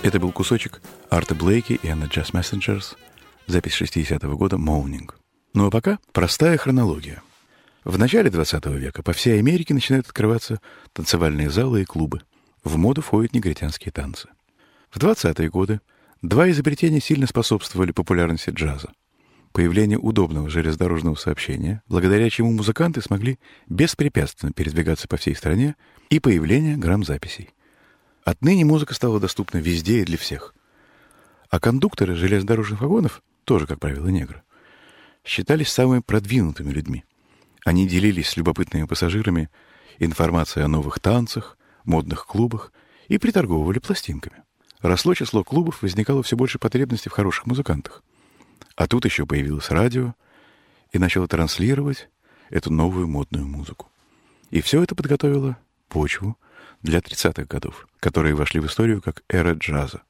Это был кусочек Арта Блейки и And the Jazz Messengers, запись 60-го года «Morning». Ну а пока простая хронология. В начале 20 века по всей Америке начинают открываться танцевальные залы и клубы. В моду входят негритянские танцы. В 20-е годы два изобретения сильно способствовали популярности джаза. Появление удобного железнодорожного сообщения, благодаря чему музыканты смогли беспрепятственно передвигаться по всей стране, и появление грамзаписей. Отныне музыка стала доступна везде и для всех. А кондукторы железнодорожных вагонов, тоже, как правило, негры, считались самыми продвинутыми людьми. Они делились с любопытными пассажирами информацией о новых танцах, модных клубах и приторговывали пластинками. Росло число клубов, возникало все больше потребностей в хороших музыкантах. А тут еще появилось радио и начало транслировать эту новую модную музыку. И все это подготовило почву для 30-х годов, которые вошли в историю как эра джаза.